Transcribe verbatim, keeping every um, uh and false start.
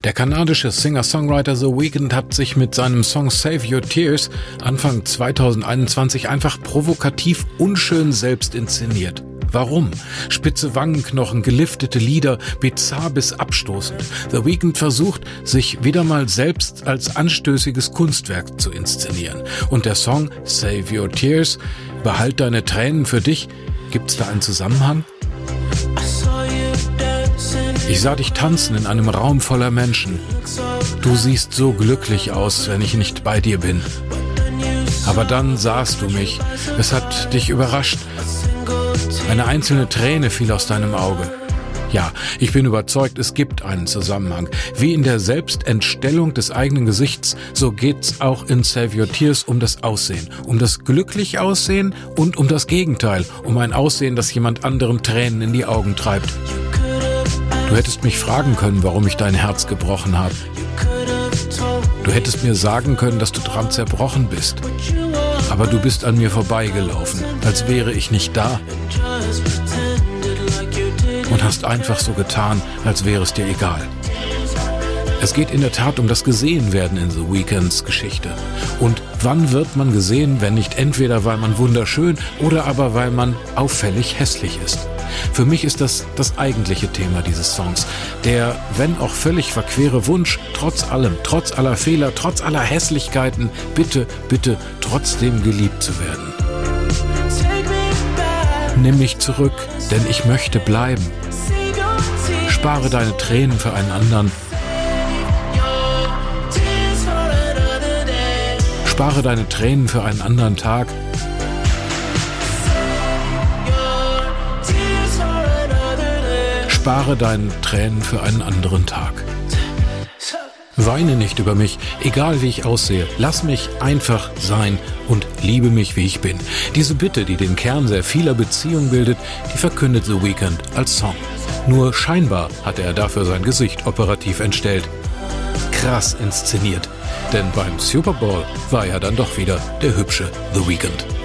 Der kanadische Singer-Songwriter The Weeknd hat sich mit seinem Song Save Your Tears Anfang zweitausendeinundzwanzig einfach provokativ unschön selbst inszeniert. Warum? Spitze Wangenknochen, geliftete Lieder, bizarr bis abstoßend. The Weeknd versucht, sich wieder mal selbst als anstößiges Kunstwerk zu inszenieren. Und der Song Save Your Tears, behalt deine Tränen für dich, gibt's da einen Zusammenhang? Ich sah dich tanzen in einem Raum voller Menschen. Du siehst so glücklich aus, wenn ich nicht bei dir bin. Aber dann sahst du mich. Es hat dich überrascht. Eine einzelne Träne fiel aus deinem Auge. Ja, ich bin überzeugt, es gibt einen Zusammenhang. Wie in der Selbstentstellung des eigenen Gesichts, so geht's auch in Save Your Tears um das Aussehen. Um das glücklich Aussehen und um das Gegenteil. Um ein Aussehen, das jemand anderem Tränen in die Augen treibt. Du hättest mich fragen können, warum ich dein Herz gebrochen habe. Du hättest mir sagen können, dass du dran zerbrochen bist. Aber du bist an mir vorbeigelaufen, als wäre ich nicht da. Und hast einfach so getan, als wäre es dir egal. Es geht in der Tat um das Gesehenwerden in The Weeknds Geschichte. Und wann wird man gesehen, wenn nicht entweder, weil man wunderschön oder aber, weil man auffällig hässlich ist? Für mich ist das das eigentliche Thema dieses Songs. Der, wenn auch völlig verquere Wunsch, trotz allem, trotz aller Fehler, trotz aller Hässlichkeiten, bitte, bitte trotzdem geliebt zu werden. Nimm mich zurück, denn ich möchte bleiben. Spare deine Tränen für einen anderen. Spare deine Tränen für einen anderen Tag. Spare deine Tränen für einen anderen Tag. Weine nicht über mich, egal wie ich aussehe. Lass mich einfach sein und liebe mich, wie ich bin. Diese Bitte, die den Kern sehr vieler Beziehungen bildet, die verkündet The Weeknd als Song. Nur scheinbar hatte er dafür sein Gesicht operativ entstellt. Krass inszeniert, denn beim Super Bowl war er dann doch wieder der hübsche The Weeknd.